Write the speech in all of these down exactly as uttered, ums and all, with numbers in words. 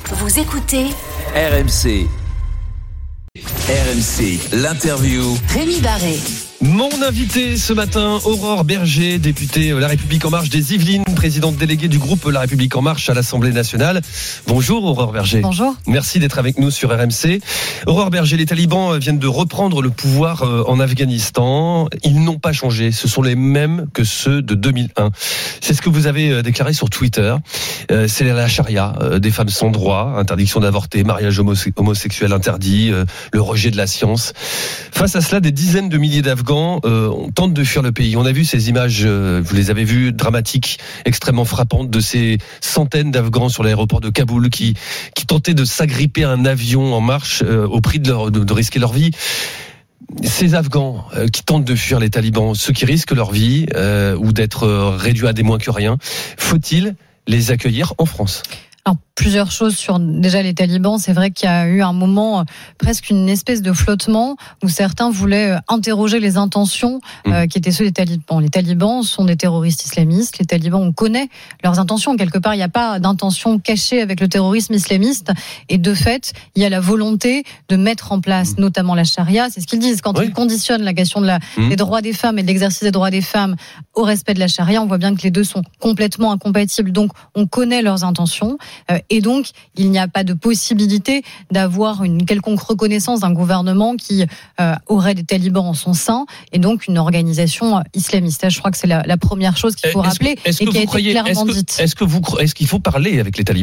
Vous écoutez R M C. R M C, l'interview. Rémi Barré. Mon invité ce matin, Aurore Berger, députée La République En Marche des Yvelines, présidente déléguée du groupe La République En Marche à l'Assemblée nationale. Bonjour Aurore Berger. Bonjour. Merci d'être avec nous sur R M C. Aurore Berger, les talibans viennent de reprendre le pouvoir en Afghanistan. Ils n'ont pas changé, ce sont les mêmes que ceux de deux mille un. C'est ce que vous avez déclaré sur Twitter. C'est la charia, des femmes sans droit, interdiction d'avorter, mariage homosexuel interdit, le rejet de la science. Face à cela, des dizaines de milliers d'Afghans Euh, on tente de fuir le pays. On a vu ces images, euh, vous les avez vues, dramatiques, extrêmement frappantes, de ces centaines d'Afghans sur l'aéroport de Kaboul qui, qui tentaient de s'agripper à un avion en marche euh, au prix de, leur, de, de risquer leur vie. Ces Afghans euh, qui tentent de fuir les talibans, ceux qui risquent leur vie euh, ou d'être euh, réduits à des moins que rien, faut-il les accueillir en France ? Alors, plusieurs choses sur déjà les talibans. C'est vrai qu'il y a eu un moment, euh, presque une espèce de flottement, où certains voulaient euh, interroger les intentions euh, mmh. qui étaient ceux des talibans. Les talibans sont des terroristes islamistes. Les talibans, on connaît leurs intentions. Quelque part, il n'y a pas d'intention cachée avec le terrorisme islamiste. Et de fait, il y a la volonté de mettre en place mmh. notamment la charia. C'est ce qu'ils disent. Quand oui. ils conditionnent la question de la, mmh. des droits des femmes et de l'exercice des droits des femmes au respect de la charia, on voit bien que les deux sont complètement incompatibles. Donc, on connaît leurs intentions. Euh, Et donc, il n'y a pas de possibilité d'avoir une quelconque reconnaissance d'un gouvernement qui euh, aurait des talibans en son sein et donc une organisation islamiste. Je crois que c'est la, la première chose qu'il faut est-ce rappeler que, est-ce et que qui a vous été croyez, clairement est-ce que, dite. Est-ce, que vous, est-ce qu'il faut parler avec les talibans ?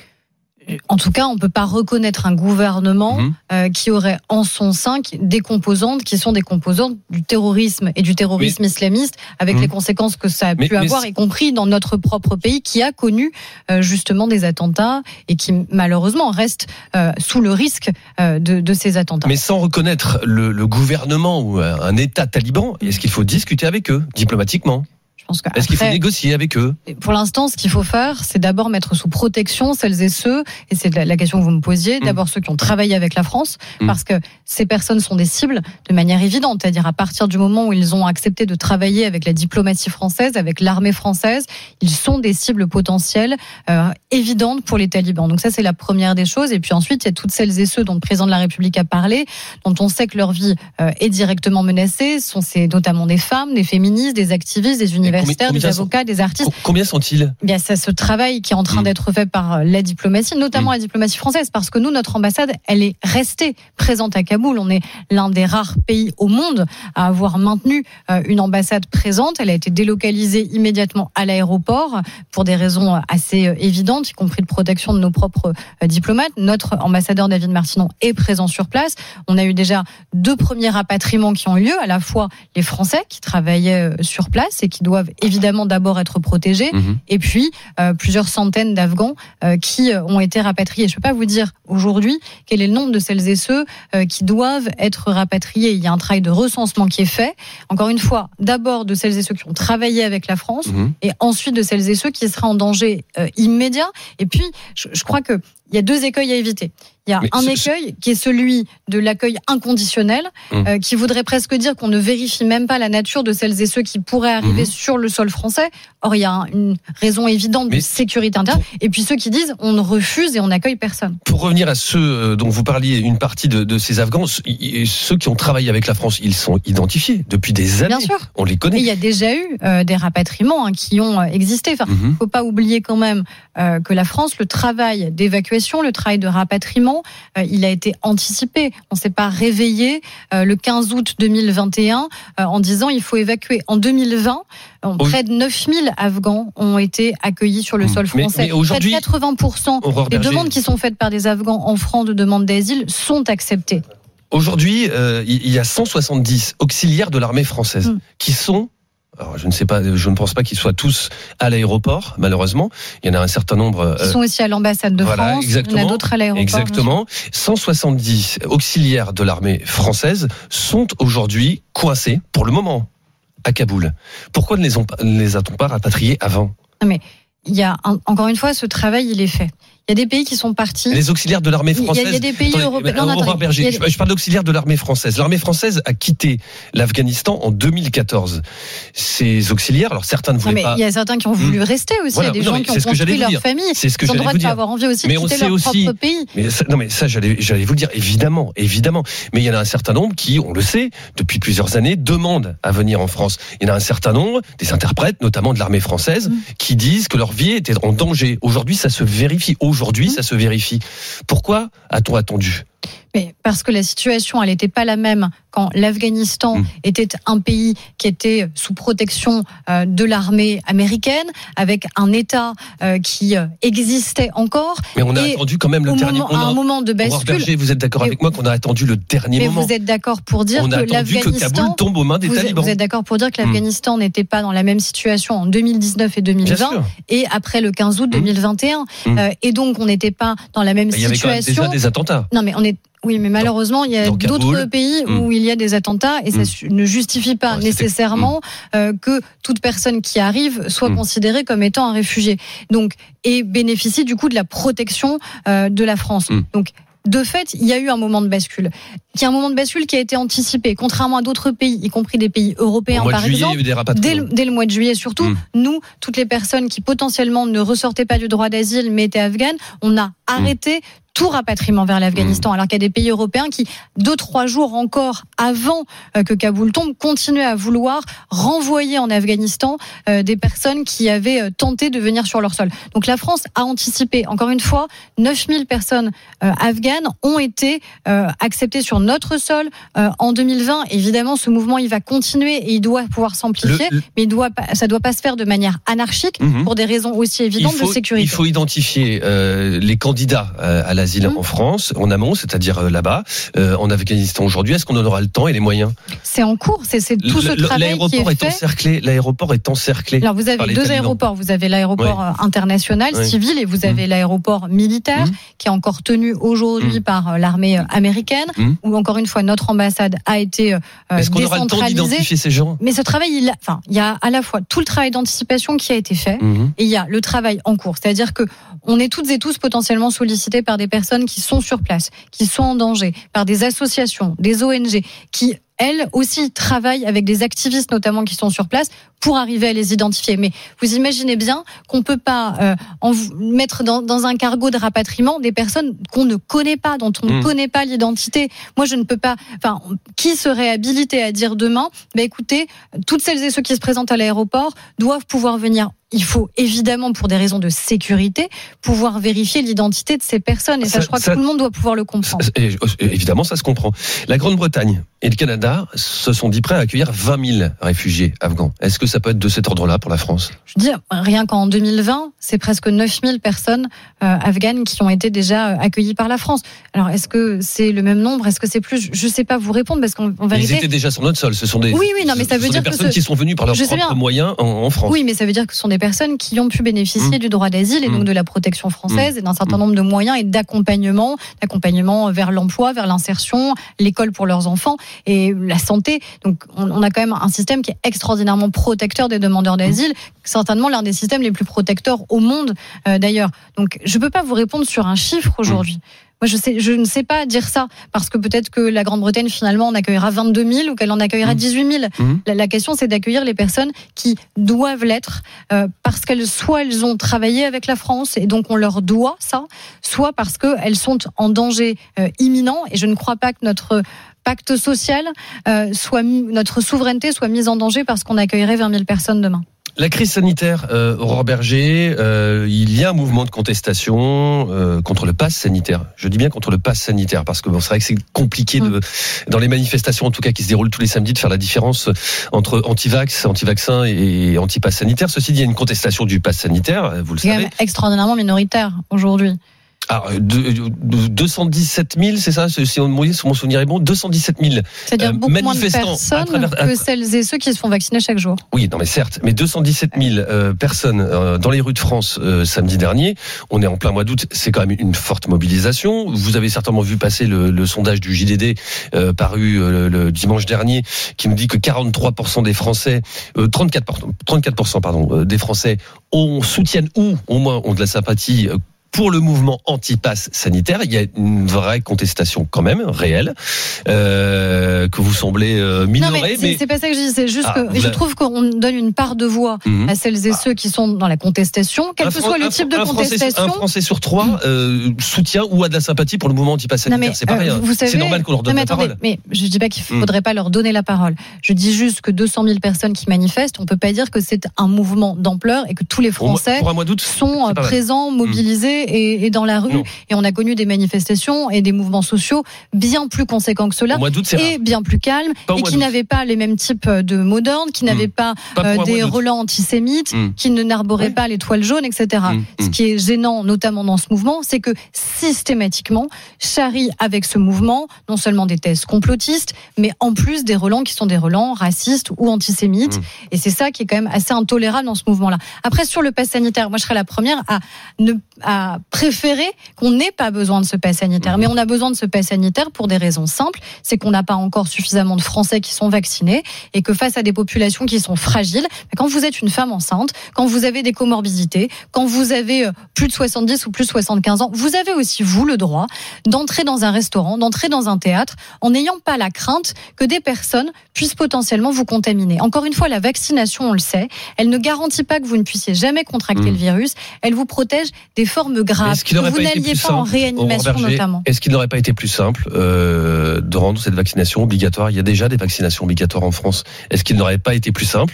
En tout cas, on ne peut pas reconnaître un gouvernement mmh. euh, qui aurait en son sein des composantes qui sont des composantes du terrorisme et du terrorisme mais, islamiste, avec mmh. les conséquences que ça a mais, pu mais, avoir, y compris dans notre propre pays, qui a connu euh, justement des attentats et qui malheureusement reste euh, sous le risque euh, de, de ces attentats. Mais sans reconnaître le, le gouvernement ou un État taliban, est-ce qu'il faut discuter avec eux diplomatiquement ? Est-ce Après, qu'il faut négocier avec eux ? Pour l'instant, ce qu'il faut faire, c'est d'abord mettre sous protection celles et ceux, et c'est la question que vous me posiez, mmh. d'abord ceux qui ont travaillé avec la France, mmh. parce que ces personnes sont des cibles de manière évidente, c'est-à-dire à partir du moment où ils ont accepté de travailler avec la diplomatie française, avec l'armée française, ils sont des cibles potentielles euh, évidentes pour les talibans. Donc ça, c'est la première des choses. Et puis ensuite, il y a toutes celles et ceux dont le président de la République a parlé, dont on sait que leur vie euh, est directement menacée. Ce sont ces, notamment des femmes, des féministes, des activistes, des universitaires, Combien, combien des avocats, sont, des artistes. Combien sont-ils ? Bien, c'est ce travail qui est en train mmh. d'être fait par la diplomatie, notamment mmh. la diplomatie française, parce que nous, notre ambassade, elle est restée présente à Kaboul. On est l'un des rares pays au monde à avoir maintenu une ambassade présente. Elle a été délocalisée immédiatement à l'aéroport pour des raisons assez évidentes, y compris de protection de nos propres diplomates. Notre ambassadeur David Martinon est présent sur place. On a eu déjà deux premiers rapatriements qui ont eu lieu, à la fois les Français qui travaillaient sur place et qui doivent évidemment d'abord être protégés, mmh. et puis euh, plusieurs centaines d'Afghans euh, qui ont été rapatriés. Je ne peux pas vous dire aujourd'hui quel est le nombre de celles et ceux euh, qui doivent être rapatriés. Il y a un travail de recensement qui est fait. Encore une fois, d'abord de celles et ceux qui ont travaillé avec la France, mmh. et ensuite de celles et ceux qui seraient en danger euh, immédiat. Et puis, je, je crois que il y a deux écueils à éviter. Il y a Mais un ce, écueil qui est celui de l'accueil inconditionnel, mmh. euh, qui voudrait presque dire qu'on ne vérifie même pas la nature de celles et ceux qui pourraient arriver mmh. sur le sol français. Or, il y a une raison évidente Mais de sécurité interne. Pour... Et puis ceux qui disent on refuse et on n'accueille personne. Pour revenir à ceux dont vous parliez, une partie de, de ces Afghans, ceux qui ont travaillé avec la France, ils sont identifiés depuis des années. Bien sûr. On les connaît. Et il y a déjà eu euh, des rapatriements hein, qui ont euh, existé. Enfin, mmh. faut pas oublier quand même euh, que la France, le travail d'évacuation, le travail de rapatriement, euh, il a été anticipé. On ne s'est pas réveillé euh, le quinze août deux mille vingt et un euh, en disant il faut évacuer. En deux mille vingt, euh, oui. près de neuf mille Afghans ont été accueillis sur le sol français. Mais, mais aujourd'hui, près de quatre-vingts pour cent des demandes qui sont faites par des Afghans en France de demande d'asile sont acceptées. Aujourd'hui, euh, il y a cent soixante-dix auxiliaires de l'armée française mmh. qui sont... Alors, je ne sais pas, je ne pense pas qu'ils soient tous à l'aéroport, malheureusement. Il y en a un certain nombre. Ils sont aussi à l'ambassade de voilà, France. Exactement, il y en a d'autres à l'aéroport. Exactement. cent soixante-dix auxiliaires de l'armée française sont aujourd'hui coincés, pour le moment, à Kaboul. Pourquoi ne les, ont, ne les a-t-on pas rapatriés avant ? Non mais il y a un, encore une fois, ce travail, il est fait. Il y a des pays qui sont partis. Les auxiliaires de l'armée française. Il y a, il y a des pays européens. Non, non, attendez, Berger, des... je, je parle d'auxiliaires de l'armée française. L'armée française a quitté l'Afghanistan en deux mille quatorze. Ces auxiliaires, alors certains ne voulaient non, mais pas. Il y a certains qui ont voulu mmh. rester aussi. Voilà, il y a des non, gens qui ont construit leur famille. C'est ce que ils ont le droit de dire. pas avoir envie aussi mais de quitter leur aussi, propre pays. Mais ça, non, mais ça, j'allais, j'allais vous le dire. Évidemment, évidemment. Mais il y en a un certain nombre qui, on le sait, depuis plusieurs années, demandent à venir en France. Il y en a un certain nombre, des interprètes, notamment de l'armée française, mmh. qui disent que leur vie était en danger. Aujourd'hui, ça se vérifie. Aujourd'hui, mmh. ça se vérifie. Pourquoi a-t-on attendu ? Mais parce que la situation, elle n'était pas la même quand l'Afghanistan mmh. était un pays qui était sous protection euh, de l'armée américaine, avec un État euh, qui euh, existait encore. Mais on a attendu quand même le dernier moment. À un moment de bascule. Berger, vous êtes d'accord mais, avec moi qu'on a attendu le dernier mais moment. Vous êtes d'accord pour dire on que a l'Afghanistan que Kaboul tombe aux mains des vous talibans. Êtes, vous êtes d'accord pour dire que l'Afghanistan mmh. n'était pas dans la même situation en deux mille dix-neuf et deux mille vingt et après le quinze août deux mille vingt et un. Mmh. Euh, et donc on n'était pas dans la même mais situation. Il y avait quand même déjà des attentats. Non mais on est Oui, mais malheureusement, il y a d'autres pays où mmh. il y a des attentats et ça mmh. ne justifie pas ouais, nécessairement mmh. euh, que toute personne qui arrive soit mmh. considérée comme étant un réfugié. Donc, et bénéficie du coup de la protection euh, de la France. Mmh. Donc, de fait, il y a eu un moment de bascule. Il y a un moment de bascule qui a été anticipé, contrairement à d'autres pays, y compris des pays européens par juillet, exemple. Dès le, dès le mois de juillet, surtout, mmh. nous, toutes les personnes qui potentiellement ne ressortaient pas du droit d'asile mais étaient afghanes, on a arrêté mmh. tout rapatriement vers l'Afghanistan, mmh. alors qu'il y a des pays européens qui, deux, trois jours encore avant que Kaboul tombe, continuaient à vouloir renvoyer en Afghanistan euh, des personnes qui avaient tenté de venir sur leur sol. Donc la France a anticipé. Encore une fois, neuf mille personnes euh, afghanes ont été euh, acceptées sur notre sol euh, en deux mille vingt. Évidemment, ce mouvement, il va continuer et il doit pouvoir s'amplifier, le, le... mais il doit, ça ne doit pas se faire de manière anarchique mmh. pour des raisons aussi évidentes faut, de sécurité. Il faut identifier euh, les candidats euh, à la Mmh. en France, en amont, c'est-à-dire euh, là-bas, euh, en Afghanistan aujourd'hui. Est-ce qu'on en aura le temps et les moyens ? C'est en cours, c'est, c'est tout ce le, travail l'aéroport qui est, est fait. Encerclé, l'aéroport est encerclé. Alors vous avez deux aéroports, vous avez l'aéroport ouais. international, ouais. civil, et vous avez mmh. l'aéroport militaire, mmh. qui est encore tenu aujourd'hui mmh. par l'armée américaine, mmh. où encore une fois notre ambassade a été euh, Est-ce qu'on décentralisée. aura le temps d'identifier ces gens ? Mais ce travail, il, enfin, il y a à la fois tout le travail d'anticipation qui a été fait, mmh. et il y a le travail en cours. C'est-à-dire que on est toutes et tous potentiellement sollicités par des personnes qui sont sur place, qui sont en danger, par des associations, des O N G, qui elles aussi travaillent avec des activistes notamment qui sont sur place pour arriver à les identifier. Mais vous imaginez bien qu'on peut pas euh, en mettre dans, dans un cargo de rapatriement des personnes qu'on ne connaît pas, dont on mmh. ne connaît pas l'identité. Moi, je ne peux pas. Enfin, qui serait habilité à dire demain, bah écoutez, toutes celles et ceux qui se présentent à l'aéroport doivent pouvoir venir. Il faut évidemment, pour des raisons de sécurité, pouvoir vérifier l'identité de ces personnes. Et ça, ça je crois ça, que tout le monde doit pouvoir le comprendre. Ça, évidemment, ça se comprend. La Grande-Bretagne et le Canada se sont dit prêts à accueillir vingt mille réfugiés afghans. Est-ce que ça peut être de cet ordre-là pour la France ? Je veux dire, rien qu'en deux mille vingt, c'est presque neuf mille personnes euh, afghanes qui ont été déjà accueillies par la France. Alors, est-ce que c'est le même nombre ? Est-ce que c'est plus ? Je ne sais pas vous répondre parce qu'en en vérité... Ils étaient déjà sur notre sol. Ce sont des, oui, oui, non, mais ça veut dire des personnes que ce... qui sont venues par leurs propres moyens en, en France. Oui, mais ça veut dire que ce sont des personnes qui ont pu bénéficier mmh. du droit d'asile et mmh. donc de la protection française mmh. et d'un certain nombre de moyens et d'accompagnement, d'accompagnement vers l'emploi, vers l'insertion, l'école pour leurs enfants et la santé. Donc on, on a quand même un système qui est extraordinairement protecteur des demandeurs d'asile, mmh. certainement l'un des systèmes les plus protecteurs au monde euh, d'ailleurs. Donc je ne peux pas vous répondre sur un chiffre aujourd'hui. Mmh. Moi, je, sais, je ne sais pas dire ça, parce que peut-être que la Grande-Bretagne, finalement, en accueillera vingt-deux mille ou qu'elle en accueillera mmh. dix-huit mille. Mmh. La, la question, c'est d'accueillir les personnes qui doivent l'être, euh, parce qu'elles, soit elles ont travaillé avec la France, et donc on leur doit ça, soit parce qu'elles sont en danger euh, imminent, et je ne crois pas que notre pacte social, euh, soit, notre souveraineté soit mise en danger parce qu'on accueillerait vingt mille personnes demain. La crise sanitaire, euh, Aurore Berger, euh, il y a un mouvement de contestation euh, contre le pass sanitaire. Je dis bien contre le pass sanitaire parce que bon, c'est vrai que c'est compliqué de, dans les manifestations, en tout cas qui se déroulent tous les samedis, de faire la différence entre anti-vax, anti-vaccin et anti-pass sanitaire. Ceci dit, il y a une contestation du pass sanitaire, vous le savez. C'est quand même extraordinairement minoritaire aujourd'hui. Alors, deux cent dix-sept mille, c'est ça, si on me sur mon souvenir est bon, deux cent dix-sept mille. C'est-à-dire beaucoup moins de personnes travers, que celles et ceux qui se font vacciner chaque jour. Oui, non mais certes, mais deux cent dix-sept mille euh, personnes euh, dans les rues de France euh, samedi dernier. On est en plein mois d'août, c'est quand même une forte mobilisation. Vous avez certainement vu passer le, le sondage du J D D euh, paru euh, le dimanche dernier, qui nous dit que quarante-trois pour cent des Français, euh, trente-quatre pour cent, trente-quatre pour cent pardon, euh, des Français ont, soutiennent ou au moins ont de la sympathie euh, pour le mouvement anti-pass sanitaire. Il y a une vraie contestation quand même, réelle, euh, que vous semblez euh, minorer. Non mais, mais... c'est, c'est pas ça que je dis, c'est juste ah, que je avez... trouve qu'on donne une part de voix mmh. à celles et ah. ceux qui sont dans la contestation, quel un que soit le type de un contestation. Français, un Français sur trois euh, soutient ou a de la sympathie pour le mouvement anti-pass sanitaire. Mais, c'est pareil, euh, savez, c'est normal qu'on leur donne mais la attendez, parole. Mais je dis pas qu'il faudrait mmh. pas leur donner la parole. Je dis juste que deux cent mille personnes qui manifestent, on peut pas dire que c'est un mouvement d'ampleur et que tous les Français pour un mois d'août, sont présents, mobilisés mmh. et, et dans la rue. Non. Et on a connu des manifestations et des mouvements sociaux bien plus conséquents que cela et bien plus calmes et qui n'avaient pas les mêmes types de mots d'ordre, qui n'avaient mmh. pas, pas euh, des relents antisémites, mmh. qui ne n'arboraient ouais. pas les toiles jaunes, et cetera. Mmh. Ce qui est gênant, notamment dans ce mouvement, c'est que systématiquement charrie avec ce mouvement non seulement des thèses complotistes, mais en plus des relents qui sont des relents racistes ou antisémites. Mmh. Et c'est ça qui est quand même assez intolérable dans ce mouvement-là. Après, sur le pass sanitaire, moi je serais la première à, ne, à préférer qu'on n'ait pas besoin de ce pass sanitaire. Mais on a besoin de ce pass sanitaire pour des raisons simples. C'est qu'on n'a pas encore suffisamment de Français qui sont vaccinés et que face à des populations qui sont fragiles, quand vous êtes une femme enceinte, quand vous avez des comorbidités, quand vous avez plus de soixante-dix ou plus de soixante-quinze ans, vous avez aussi, vous, le droit d'entrer dans un restaurant, d'entrer dans un théâtre en n'ayant pas la crainte que des personnes puissent potentiellement vous contaminer. Encore une fois, la vaccination, on le sait, elle ne garantit pas que vous ne puissiez jamais contracter mmh. le virus. Elle vous protège des formes graves que vous n'alliez pas en réanimation Berger, notamment. Est-ce qu'il n'aurait pas été plus simple euh, de rendre cette vaccination obligatoire ? Il y a déjà des vaccinations obligatoires en France. Est-ce qu'il n'aurait pas été plus simple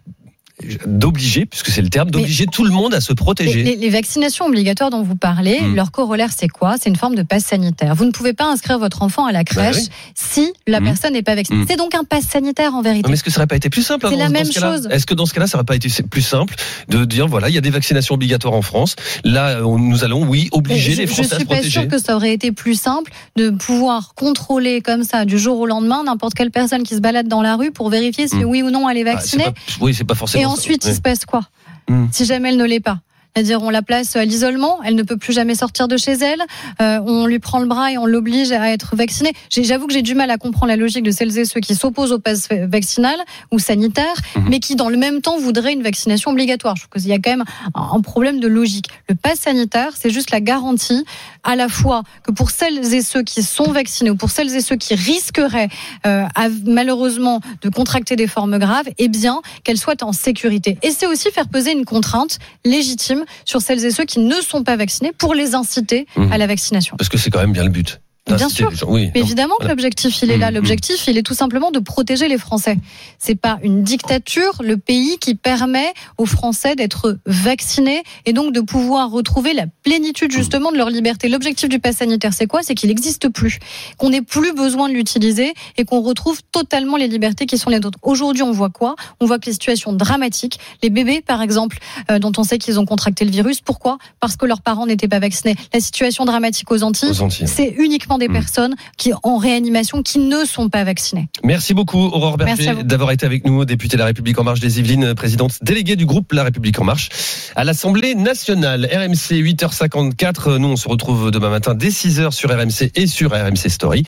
d'obliger, puisque c'est le terme, d'obliger mais tout le monde à se protéger. Les, les vaccinations obligatoires dont vous parlez, mmh. leur corollaire c'est quoi ? C'est une forme de passe sanitaire. Vous ne pouvez pas inscrire votre enfant à la crèche bah oui. si la mmh. personne n'est pas vaccinée. Mmh. C'est donc un passe sanitaire en vérité. Mais est-ce que ça n'aurait pas été plus simple ? C'est dans, la dans même ce cas-là chose. Est-ce que dans ce cas-là, ça n'aurait pas été plus simple de dire voilà, il y a des vaccinations obligatoires en France. Là, on, nous allons, oui, obliger je, les Français à se protéger. Je suis pas sûre que ça aurait été plus simple de pouvoir contrôler comme ça du jour au lendemain n'importe quelle personne qui se balade dans la rue pour vérifier si mmh. oui ou non elle est vaccinée. Ah, c'est pas, oui, c'est pas forcément. Et ensuite, ça. il se passe quoi ? Mmh. Si jamais elle ne l'est pas. C'est-à-dire on la place à l'isolement, elle ne peut plus jamais sortir de chez elle, euh, on lui prend le bras et on l'oblige à être vaccinée. J'ai, j'avoue que j'ai du mal à comprendre la logique de celles et ceux qui s'opposent au pass vaccinal ou sanitaire, mmh. mais qui dans le même temps voudraient une vaccination obligatoire. Je trouve qu'il y a quand même un, un problème de logique. Le pass sanitaire, c'est juste la garantie à la fois que pour celles et ceux qui sont vaccinés ou pour celles et ceux qui risqueraient euh, à, malheureusement de contracter des formes graves, eh bien qu'elles soient en sécurité. Et c'est aussi faire peser une contrainte légitime sur celles et ceux qui ne sont pas vaccinés pour les inciter mmh. à la vaccination. Parce que c'est quand même bien le but. Bien sûr, oui, mais évidemment voilà. que l'objectif il est là. L'objectif il est tout simplement de protéger les Français. C'est pas une dictature, le pays qui permet aux Français d'être vaccinés et donc de pouvoir retrouver la plénitude justement de leur liberté. L'objectif du pass sanitaire c'est quoi ? C'est qu'il n'existe plus, qu'on n'ait plus besoin de l'utiliser et qu'on retrouve totalement les libertés qui sont les nôtres. Aujourd'hui on voit quoi ? On voit que les situations dramatiques, les bébés par exemple, euh, dont on sait qu'ils ont contracté le virus, pourquoi ? Parce que leurs parents n'étaient pas vaccinés. La situation dramatique aux Antilles, aux Antilles. c'est uniquement des personnes qui en réanimation qui ne sont pas vaccinées. Merci beaucoup Aurore Berger d'avoir été avec nous, députée La République En Marche des Yvelines, présidente déléguée du groupe La République En Marche à l'Assemblée nationale. R M C huit heures cinquante-quatre, nous on se retrouve demain matin dès six heures sur R M C et sur R M C Story.